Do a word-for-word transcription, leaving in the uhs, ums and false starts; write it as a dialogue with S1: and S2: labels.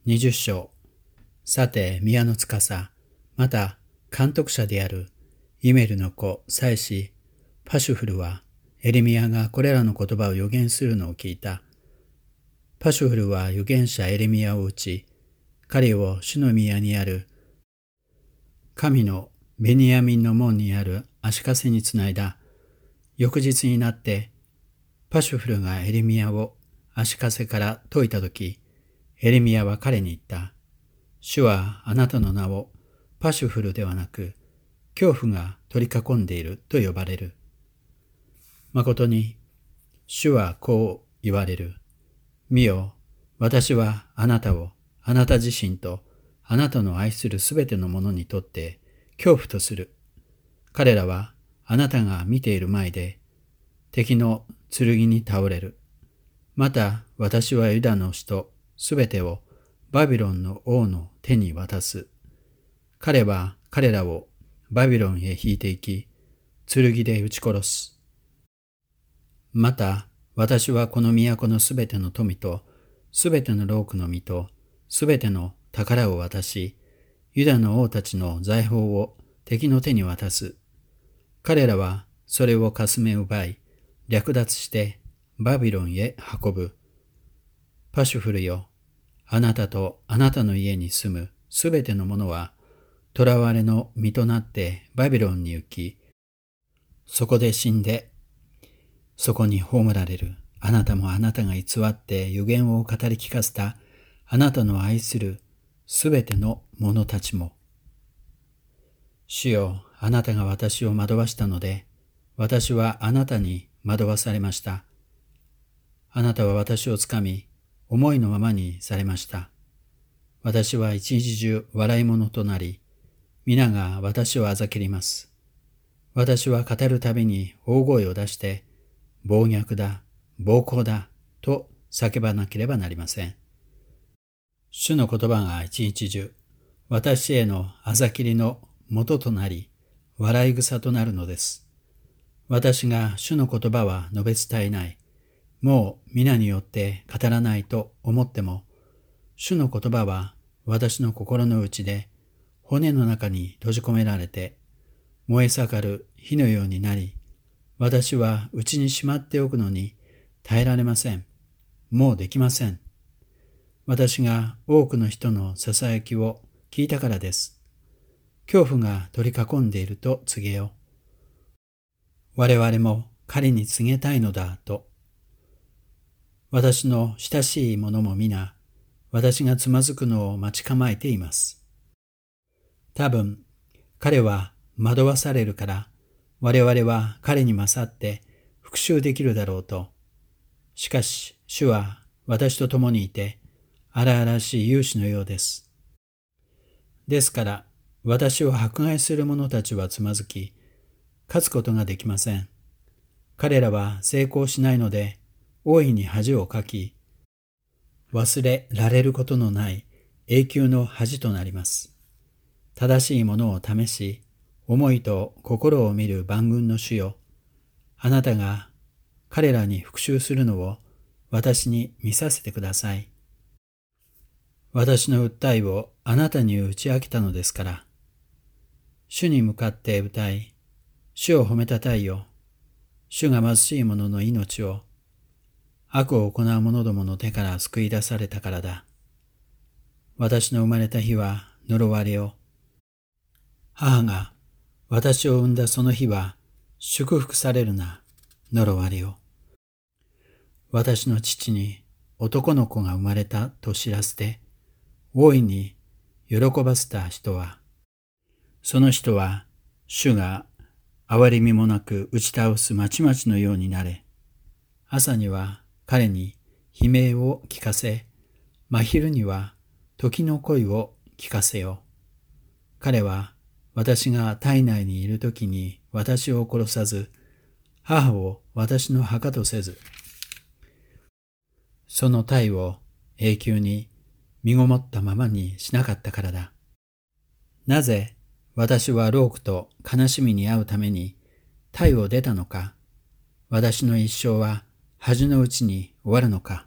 S1: にじゅっ章。さて、宮の司、また監督者であるイメルの子、祭司、パシュフルは、エレミヤがこれらの言葉を預言するのを聞いた。パシュフルは預言者エレミヤを打ち、彼を主の宮にある、神のベニヤミンの門にある足かせにつないだ。翌日になって、パシュフルがエレミヤを足かせから解いたとき、エレミヤは彼に言った。主はあなたの名をパシュフルではなく、恐怖が取り囲んでいると呼ばれる。誠に、主はこう言われる。見よ、私はあなたを、あなた自身と、あなたの愛するすべてのものにとって恐怖とする。彼らはあなたが見ている前で、敵の剣に倒れる。また私はユダの首都すべてをバビロンの王の手に渡す。彼は彼らをバビロンへ引いていき、剣で撃ち殺す。また私はこの都のすべての富と、すべての労苦の実と、すべての宝を渡し、ユダの王たちの財宝を敵の手に渡す。彼らはそれをかすめ奪い、略奪してバビロンへ運ぶ。パシュフルよ、あなたとあなたの家に住むすべてのものは、囚われの身となってバビロンに行き、そこで死んで、そこに葬られる。あなたもあなたが偽って預言を語り聞かせたあなたの愛するすべての者たちも。主よ、あなたが私を惑わしたので、私はあなたに惑わされました。あなたは私をつかみ、思いのままにされました。私は一日中笑い者となり、皆が私をあざけります。私は語るたびに大声を出して、暴虐だ、暴行だ、と叫ばなければなりません。主の言葉が一日中、私へのあざきりの元となり、笑い草となるのです。私が主の言葉は述べ伝えない。もう皆によって語らないと思っても、主の言葉は私の心の内で骨の中に閉じ込められて、燃え盛る火のようになり、私は内にしまっておくのに耐えられません。もうできません。私が多くの人の囁きを聞いたからです。恐怖が取り囲んでいると告げよ。我々も彼に告げたいのだと。私の親しい者も皆、私がつまずくのを待ち構えています。多分、彼は惑わされるから、我々は彼に勝って復讐できるだろうと。しかし、主は私と共にいて、荒々しい勇士のようです。ですから、私を迫害する者たちはつまずき、勝つことができません。彼らは成功しないので、大いに恥をかき、忘れられることのない永久の恥となります。正しいものを試し、思いと心を見る万軍の主よ。あなたが彼らに復讐するのを私に見させてください。私の訴えをあなたに打ち明けたのですから。主に向かって歌い、主を褒めたたえよ。主が貧しい者の命を、悪を行う者どもの手から救い出されたからだ。私の生まれた日は呪われよ。母が私を産んだその日は祝福されるな、呪われよ。私の父に男の子が生まれたと知らせて、大いに喜ばせた人は、その人は主が憐れみもなく打ち倒すまちまちのようになれ。朝には彼に悲鳴を聞かせ、真昼には時の声を聞かせよ。彼は私が体内にいるときに私を殺さず、母を私の墓とせず、その体を永久に身ごもったままにしなかったからだ。なぜ私は労苦と悲しみに遭うために体を出たのか。私の一生は恥のうちに終わるのか。